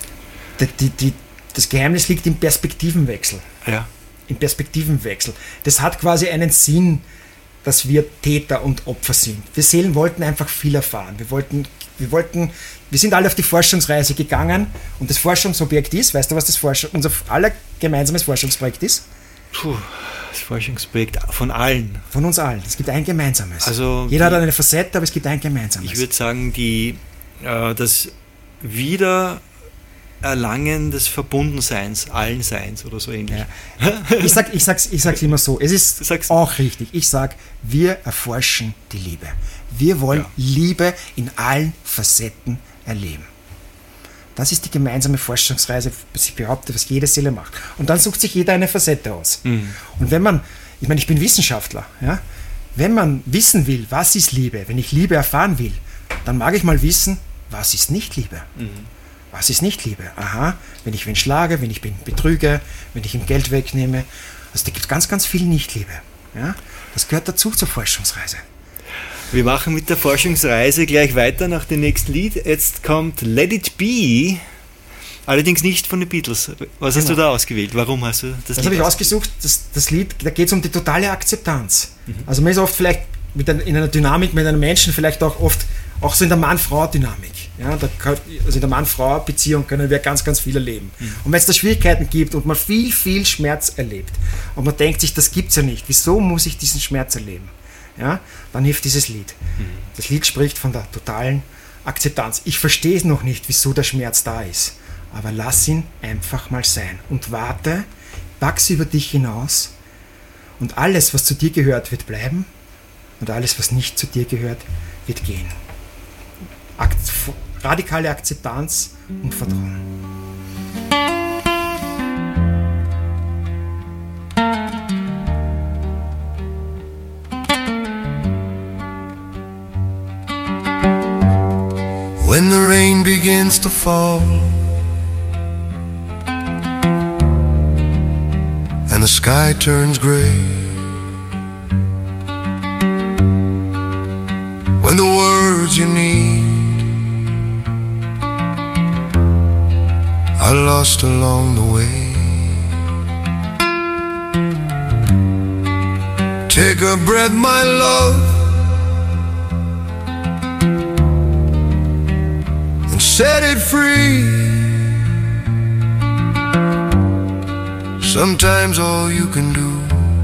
Das Geheimnis liegt im Perspektivenwechsel. Ja. Im Perspektivenwechsel. Das hat quasi einen Sinn, dass wir Täter und Opfer sind. Wir Seelen wollten einfach viel erfahren. Wir sind alle auf die Forschungsreise gegangen und das Forschungsobjekt ist, weißt du, was unser aller gemeinsames Forschungsprojekt ist? Das Forschungsprojekt von allen. Von uns allen. Es gibt ein gemeinsames. Also jeder hat eine Facette, aber es gibt ein gemeinsames. Ich würde sagen, das Wiedererlangen des Verbundenseins, allen Seins oder so ähnlich. Ja. Ich sag's immer so. Es ist auch richtig. Ich sage, wir erforschen die Liebe. Wir wollen Liebe in allen Facetten erleben. Das ist die gemeinsame Forschungsreise, was ich behaupte, was jede Seele macht. Und dann sucht sich jeder eine Facette aus. Und ich bin Wissenschaftler, wenn man wissen will, was ist Liebe, wenn ich Liebe erfahren will, dann mag ich mal wissen, was ist nicht Liebe. Was ist nicht Liebe? Aha, wenn ich wen schlage, wenn ich wen betrüge, wenn ich ihm Geld wegnehme. Also da gibt es ganz, ganz viel Nicht-Liebe. Ja? Das gehört dazu zur Forschungsreise. Wir machen mit der Forschungsreise gleich weiter nach dem nächsten Lied. Jetzt kommt Let It Be, allerdings nicht von den Beatles. Was hast du da ausgewählt? Warum hast du das Lied habe ich ausgesucht? Das Lied, da geht es um die totale Akzeptanz. Also man ist oft vielleicht in einer Dynamik mit einem Menschen vielleicht auch oft Auch so in der Mann-Frau-Dynamik. Ja, also in der Mann-Frau-Beziehung können wir ganz, ganz viel erleben. Und wenn es da Schwierigkeiten gibt und man viel, viel Schmerz erlebt und man denkt sich, das gibt's ja nicht, wieso muss ich diesen Schmerz erleben? Ja, dann hilft dieses Lied. Das Lied spricht von der totalen Akzeptanz. Ich verstehe es noch nicht, wieso der Schmerz da ist, aber lass ihn einfach mal sein und warte, wachse über dich hinaus und alles, was zu dir gehört, wird bleiben und alles, was nicht zu dir gehört, wird gehen. Radikale Akzeptanz und Vertrauen. When the rain begins to fall and the sky turns gray, when the words you need are lost along the way, take a breath, my love, and set it free. Sometimes all you can do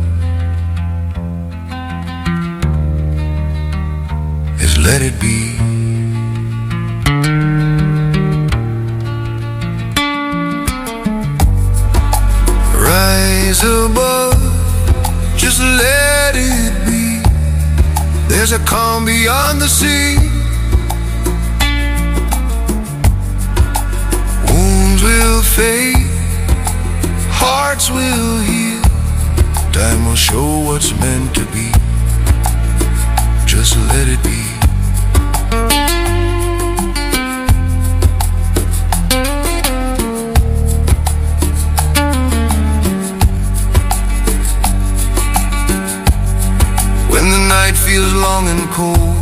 is let it be. Rise above, just let it be. There's a calm beyond the sea. Wounds will fade, hearts will heal. Time will show what's meant to be. Just let it be. When the night feels long and cold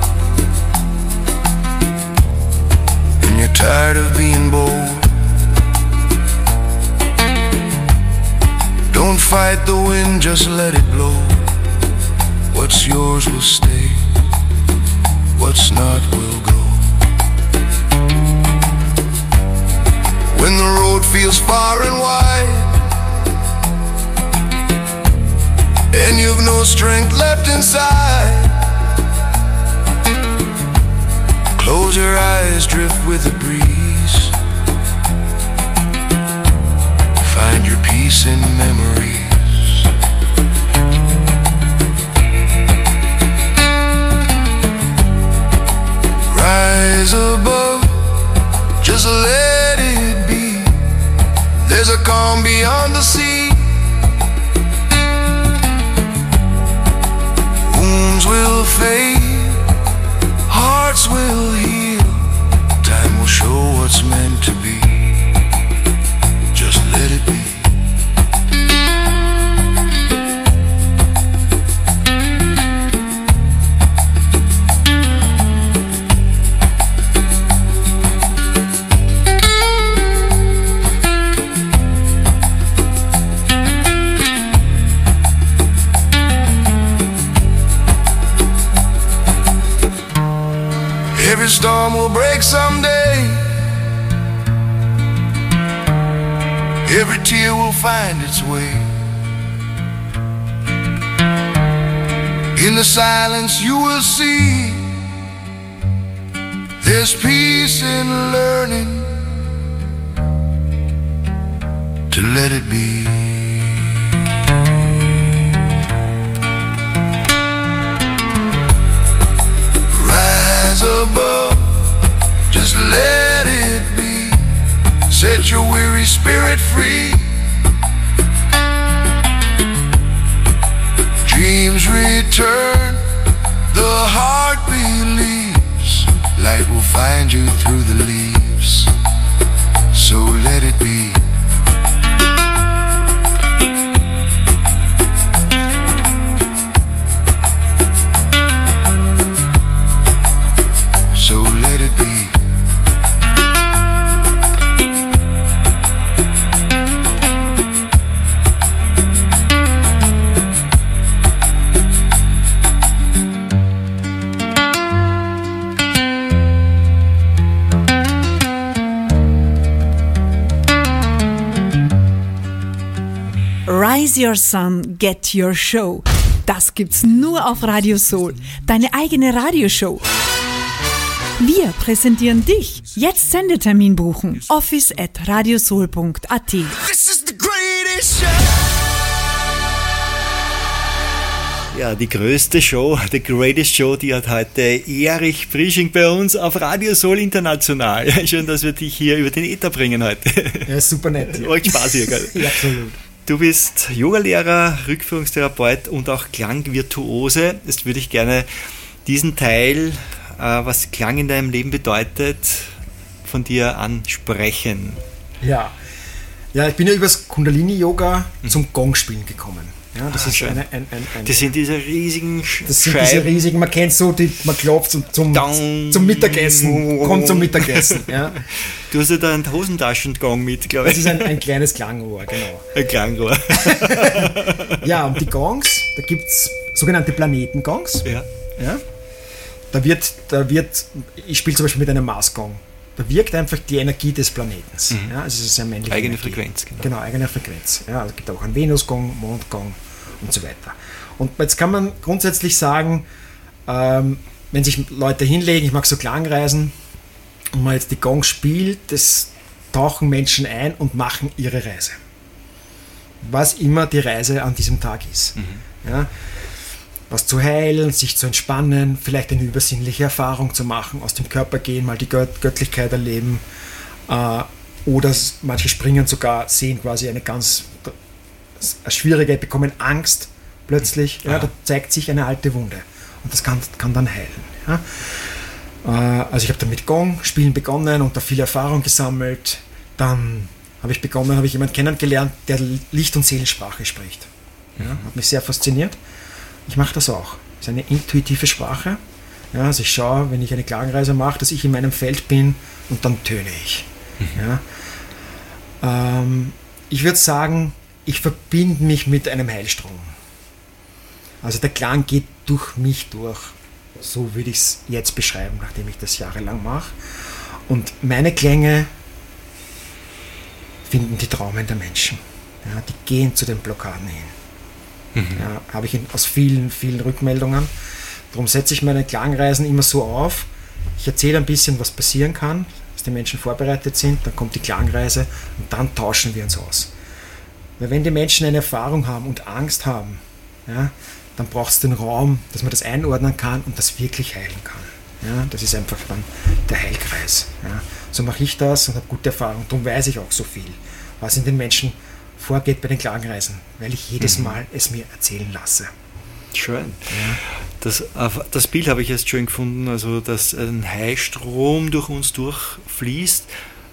and you're tired of being bold, don't fight the wind, just let it blow. What's yours will stay, what's not will go. When the road feels far and wide and you've no strength left inside, close your eyes, drift with the breeze. Find your peace in memories. Rise above, just let it be. There's a calm beyond the sea. Wounds will fade, hearts will heal. Time will show what's meant to be. Just let it be. Every storm will break someday. Every tear will find its way. In the silence you will see there's peace in learning to let it be. Rise above, just let it be. Set your weary spirit free. Dreams return, the heart believes. Light will find you through the leaves. So let it be. So let it be. Rise Your Sun, Get Your Show. Das gibt's nur auf Radio Soul, deine eigene Radioshow. Wir präsentieren dich. Jetzt Sendetermin buchen. office@radiosoul.at. This is the greatest show. Ja, die größte Show, the greatest show, die hat heute Erich Prisching bei uns auf Radio Soul International. Schön, dass wir dich hier über den Äther bringen heute. Ja, super nett. Ja. Euch Spaß hier, gell? Ja, absolut. Du bist Yogalehrer, Rückführungstherapeut und auch Klangvirtuose. Jetzt würde ich gerne diesen Teil, was Klang in deinem Leben bedeutet, von dir ansprechen. Ja, ich bin ja übers Kundalini-Yoga zum Gongspielen gekommen. Ja, das ist schön. Das sind diese riesigen riesigen, man kennt so, man klopft zum Mittagessen, kommt zum Mittagessen. Ja. Du hast ja da einen Hosentaschengong mit, glaube ich. Das ist ein kleines Klangrohr, genau. Ein Klangrohr. Ja, und die Gongs, da gibt es sogenannte Planetengongs. Ja. Ja. Da wird, ich spiele zum Beispiel mit einem Marsgong. Da wirkt einfach die Energie des Planetens. Ja, also es ist eine männliche eigene Energie. Frequenz. Genau, eigene Frequenz. Ja, es gibt auch einen Venusgong, Mondgong und so weiter. Und jetzt kann man grundsätzlich sagen, wenn sich Leute hinlegen, ich mag so Klangreisen, und man jetzt die Gong spielt, das tauchen Menschen ein und machen ihre Reise. Was immer die Reise an diesem Tag ist. Ja, was zu heilen, sich zu entspannen, vielleicht eine übersinnliche Erfahrung zu machen, aus dem Körper gehen, mal die Göttlichkeit erleben, oder manche springen sogar, sehen quasi eine schwierige, bekommen Angst plötzlich, ja, da zeigt sich eine alte Wunde und das kann dann heilen. Ja. Also ich habe dann mit Gong-Spielen begonnen und da viel Erfahrung gesammelt. Dann habe ich jemanden kennengelernt, der Licht- und Seelensprache spricht. Ja, hat mich sehr fasziniert. Ich mache das auch. Das ist eine intuitive Sprache. Ja, also ich schaue, wenn ich eine Klangreise mache, dass ich in meinem Feld bin und dann töne ich. Ja. Ich würde sagen, ich verbinde mich mit einem Heilstrom. Also der Klang geht durch mich durch. So würde ich es jetzt beschreiben, nachdem ich das jahrelang mache. Und meine Klänge finden die Traumen der Menschen. Ja, die gehen zu den Blockaden hin. Ja, habe ich aus vielen, vielen Rückmeldungen. Darum setze ich meine Klangreisen immer so auf. Ich erzähle ein bisschen, was passieren kann, dass die Menschen vorbereitet sind, dann kommt die Klangreise und dann tauschen wir uns aus. Weil wenn die Menschen eine Erfahrung haben und Angst haben, ja, dann braucht es den Raum, dass man das einordnen kann und das wirklich heilen kann. Ja, das ist einfach dann der Heilkreis. Ja. So mache ich das und habe gute Erfahrungen. Darum weiß ich auch so viel, was in den Menschen vorgeht bei den Klangreisen, weil ich jedes Mal es mir erzählen lasse. Schön. Ja. Das Bild habe ich erst schön gefunden, also dass ein Heilstrom durch uns durchfließt.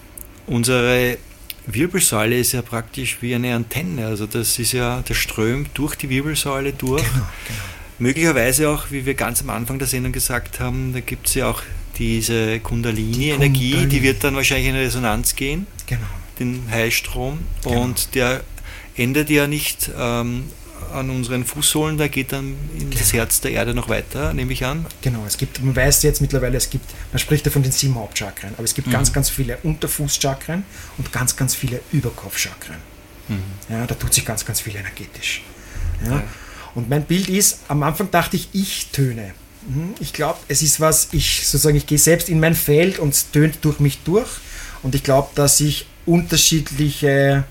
Unsere Wirbelsäule ist ja praktisch wie eine Antenne, also das strömt durch die Wirbelsäule durch. Genau. Möglicherweise auch, wie wir ganz am Anfang der Sendung gesagt haben, da gibt es ja auch diese Kundalini-Energie, die wird dann wahrscheinlich in Resonanz gehen. Genau. Den Heilstrom, und der endet ja nicht an unseren Fußsohlen, der geht dann in das Herz der Erde noch weiter, nehme ich an. Genau, man weiß jetzt mittlerweile, man spricht ja von den 7 Hauptchakren, aber es gibt ganz, ganz viele Unterfußchakren und ganz, ganz viele Überkopfchakren. Ja, da tut sich ganz, ganz viel energetisch. Ja. Und mein Bild ist, am Anfang dachte ich töne. Ich glaube, es ist was, ich gehe selbst in mein Feld und es tönt durch mich durch, und ich glaube, dass ich unterschiedliche,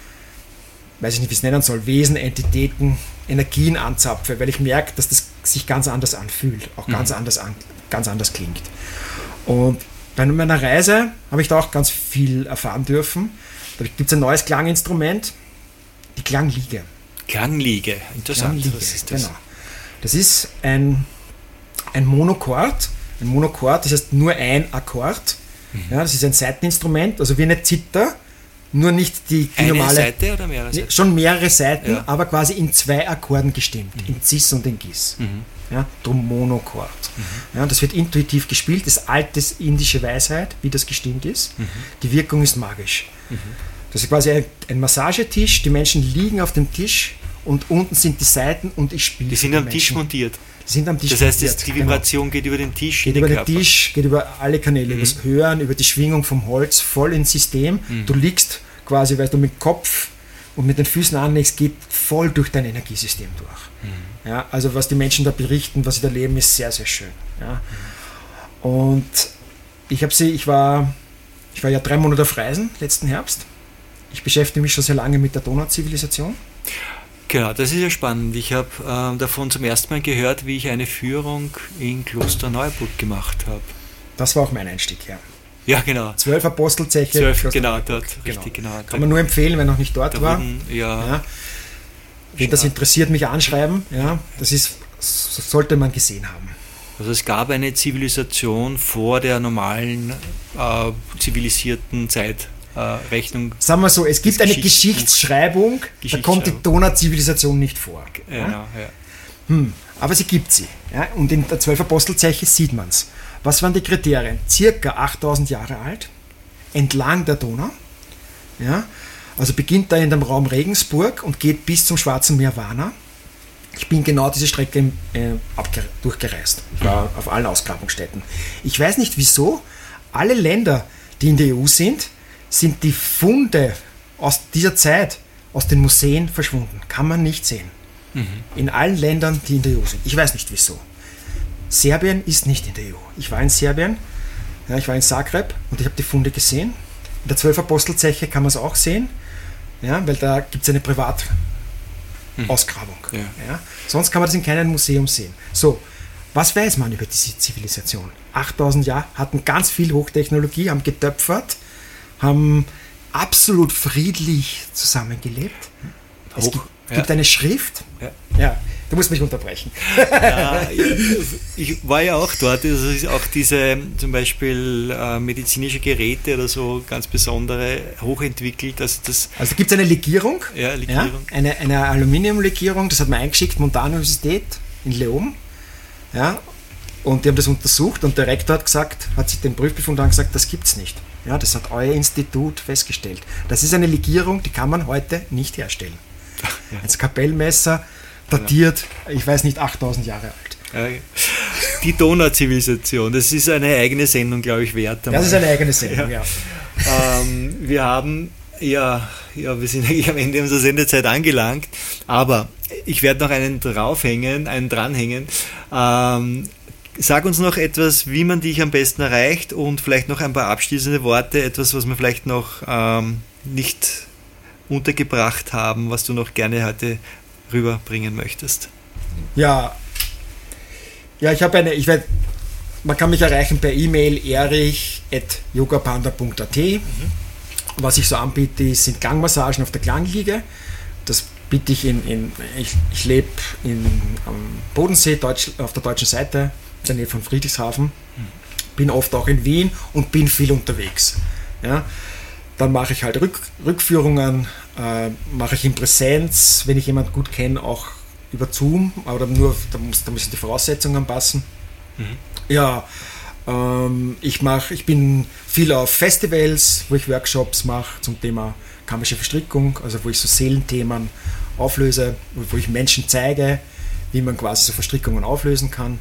weiß ich nicht, wie es nennen soll, Wesen, Entitäten, Energien anzapfe, weil ich merke, dass das sich ganz anders anfühlt, auch ganz anders klingt. Und bei meiner Reise habe ich da auch ganz viel erfahren dürfen. Da gibt es ein neues Klanginstrument, die Klangliege. Klangliege, interessant. Klangliege, was ist das? Genau. Das ist ein Monochord. Ein Monochord, das heißt nur ein Akkord. Ja, das ist ein Saiteninstrument, also wie eine Zither, nur nicht die normale. Eine Seite oder mehrere Seiten? Schon mehrere Seiten, ja, aber quasi in 2 Akkorden gestimmt, in Cis und in Gis. Ja, drum Monochord. Ja, das wird intuitiv gespielt, das ist alte indische Weisheit, wie das gestimmt ist. Die Wirkung ist magisch. Das ist quasi ein Massagetisch, die Menschen liegen auf dem Tisch und unten sind die Seiten und ich spiele. Die sind am Tisch montiert. Sind am Tisch. Das heißt, die Vibration geht über den Tisch. Geht über den Tisch, geht über alle Kanäle, über das Hören, über die Schwingung vom Holz, voll ins System. Du liegst quasi, weil du mit dem Kopf und mit den Füßen anlegst, geht voll durch dein Energiesystem durch. Ja, also was die Menschen da berichten, was sie da leben, ist sehr, sehr schön. Ja. Und ich war ja 3 Monate auf Reisen letzten Herbst. Ich beschäftige mich schon sehr lange mit der Donauzivilisation. Genau, das ist ja spannend. Ich habe davon zum ersten Mal gehört, wie ich eine Führung in Klosterneuburg gemacht habe. Das war auch mein Einstieg, ja. Ja, genau. 12 Apostelzeche. 12, genau, dort. Richtig, genau. Kann man nur empfehlen, wer noch nicht dort war. Ja. Wenn das interessiert, mich anschreiben. Ja, das sollte man gesehen haben. Also es gab eine Zivilisation vor der normalen zivilisierten Zeitrechnung. Sagen wir so, es gibt eine Geschichtsschreibung, da kommt die Donauzivilisation nicht vor. Genau, ja. Aber sie gibt sie. Ja? Und in der 12 Apostelzeche sieht man es. Was waren die Kriterien? Circa 8000 Jahre alt, entlang der Donau. Ja? Also beginnt da in dem Raum Regensburg und geht bis zum Schwarzen Meer Varna. Ich bin genau diese Strecke durchgereist. Ich war auf allen Ausgrabungsstätten. Ich weiß nicht wieso, alle Länder, die in der EU sind die Funde aus dieser Zeit aus den Museen verschwunden. Kann man nicht sehen. In allen Ländern, die in der EU sind. Ich weiß nicht wieso. Serbien ist nicht in der EU. Ich war in Serbien, ja, ich war in Zagreb und ich habe die Funde gesehen. In der 12 Apostelzeche kann man es auch sehen, ja, weil da gibt es eine Privatausgrabung. Ja. Ja. Sonst kann man das in keinem Museum sehen. So, was weiß man über diese Zivilisation? 8000 Jahre, hatten ganz viel Hochtechnologie, haben getöpfert, haben absolut friedlich zusammengelebt. Es gibt eine Schrift. Ja, du musst mich unterbrechen. Ja, ich war ja auch dort. Das ist auch diese zum Beispiel medizinische Geräte oder so ganz besondere, hochentwickelt. Also gibt es eine Legierung. Ja, Legierung. Ja, eine Aluminiumlegierung, das hat man eingeschickt, Montana-Universität in Leoben. Ja, und die haben das untersucht und der Rektor hat sich den Prüfbefund angesagt, das gibt es nicht. Ja, das hat euer Institut festgestellt. Das ist eine Legierung, die kann man heute nicht herstellen. Ja. Ein Skapellmesser, datiert, ich weiß nicht, 8000 Jahre alt. Die Donauzivilisation, das ist eine eigene Sendung, glaube ich, wert. Das ist eine eigene Sendung, ja. Wir haben, wir sind eigentlich am Ende unserer Sendezeit angelangt, aber ich werde noch einen dranhängen. Sag uns noch etwas, wie man dich am besten erreicht und vielleicht noch ein paar abschließende Worte, etwas, was wir vielleicht noch nicht untergebracht haben, was du noch gerne heute rüberbringen möchtest. Ja, man kann mich erreichen per E-Mail erich@yogapanda.at. Was ich so anbiete, sind Klangmassagen auf der Klangliege. Das biete ich ich lebe am Bodensee, auf der deutschen Seite, in der Nähe von Friedrichshafen. Bin oft auch in Wien und bin viel unterwegs. Ja. Dann mache ich halt Rückführungen, mache ich in Präsenz, wenn ich jemanden gut kenne, auch über Zoom, aber da müssen die Voraussetzungen passen. Ja, ich bin viel auf Festivals, wo ich Workshops mache zum Thema karmische Verstrickung, also wo ich so Seelenthemen auflöse, wo ich Menschen zeige, wie man quasi so Verstrickungen auflösen kann.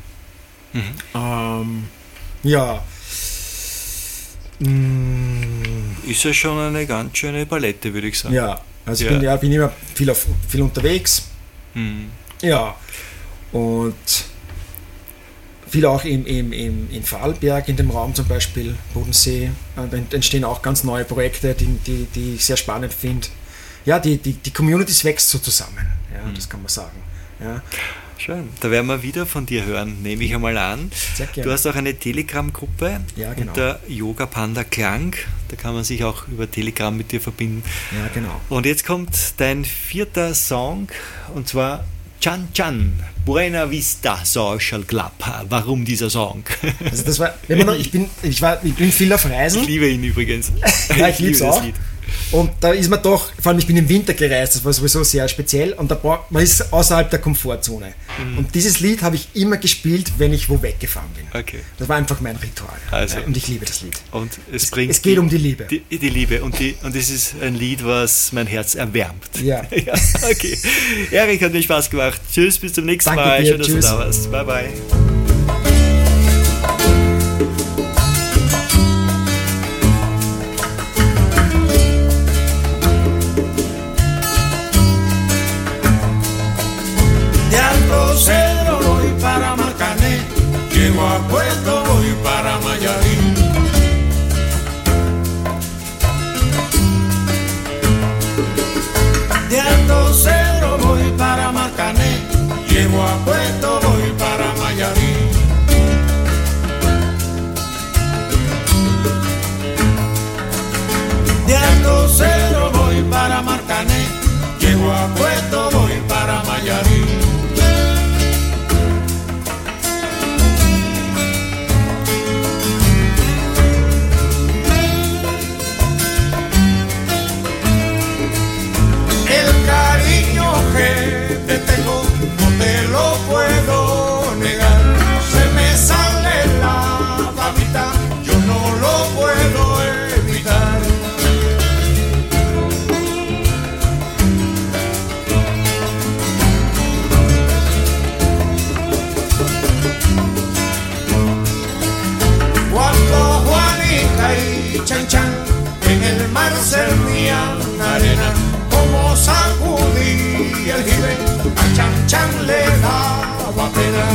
Ist ja schon eine ganz schöne Palette, würde ich sagen. Ja, also ich bin immer viel unterwegs. Ja, und viel auch in Vorarlberg, in dem Raum zum Beispiel, Bodensee. Da entstehen auch ganz neue Projekte, die ich sehr spannend finde. Ja, die Communities wächst so zusammen, ja, das kann man sagen. Ja. Schön, da werden wir wieder von dir hören, nehme ich einmal an. Sehr gerne. Du hast auch eine Telegram-Gruppe unter Yoga Panda Klang, da kann man sich auch über Telegram mit dir verbinden. Ja, genau. Und jetzt kommt dein 4. Song, und zwar Chan Chan, Buena Vista Social Club. Warum dieser Song? Also das war, ich bin viel auf Reisen. Ich liebe ihn übrigens. Ja, ich liebe es auch. Lied. Und da ist man doch, vor allem ich bin im Winter gereist, das war sowieso sehr speziell und man ist außerhalb der Komfortzone. Und dieses Lied habe ich immer gespielt, wenn ich wo weggefahren bin. Okay. Das war einfach mein Ritual. Also, und ich liebe das Lied. Und es geht um die Liebe. Die Liebe und es ist ein Lied, was mein Herz erwärmt. Ja. Ja, okay. Erich, hat mir Spaß gemacht. Tschüss, bis zum nächsten Danke Mal. Dir, schön, dass du da warst. Bye, bye. llego a Puerto, voy para Mayarí. De Alto Cedro voy para Marcané, llego a Puerto, voy para Mayarí. De Alto Cedro voy para Marcané, llego a Puerto, voy para Mayarí. El cariño que te tengo no te lo puedo negar. Se me sale la babita, yo no lo puedo evitar. Cuando Juanita y Chan Chan en el mar servían arena, como sacudí el jibe, a Chan Chan le daba pena.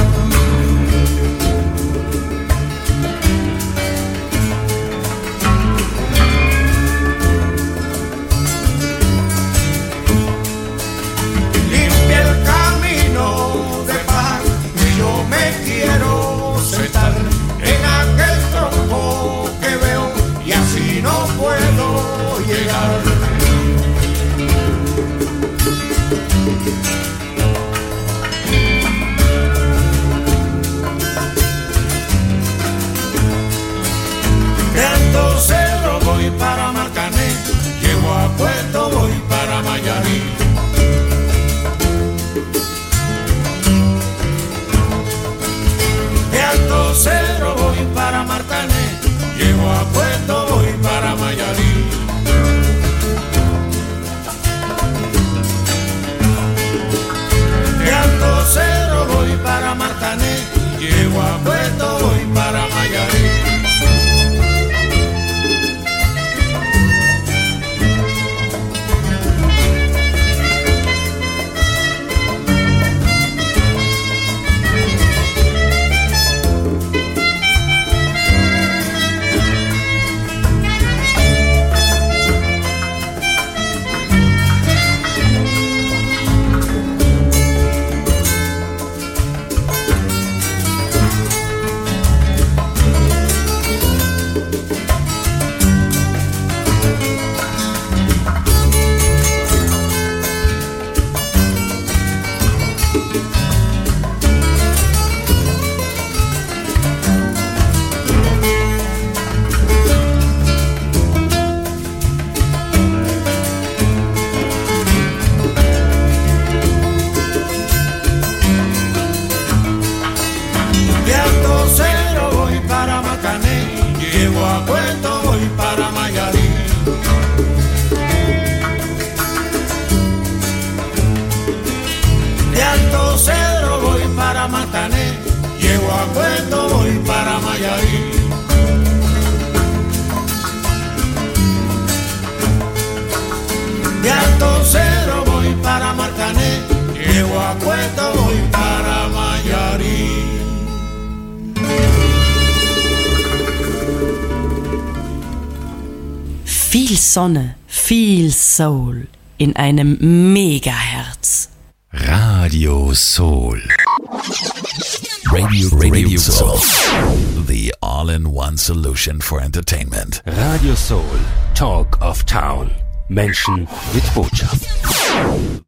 Limpia el camino de paz y yo me quiero sentar en aquel tronco que veo y así no puedo llegar. De Alto Cedro voy para Marcané, llego a Puerto, voy para Mayarí. De Alto Cedro voy para Marcané, llego a Puerto, voy para Mayarí. De Alto Cedro voy para Marcané, llego a Puerto, voy para Mayarí. De Alto Cedro voy para Marcané, llego a Puerto, voy para Mayarí. De Alto Cedro voy para Marcané, llego a Puerto, voy para Mayarí. De Alto Cedro voy para Marcané, llego a Puerto, voy para Mayarí. Viel Sonne, viel Soul in einem Megaherz. Radio Soul. Radio Soul. The all-in-one solution for entertainment. Radio Soul. Talk of Town. Menschen mit Botschaft.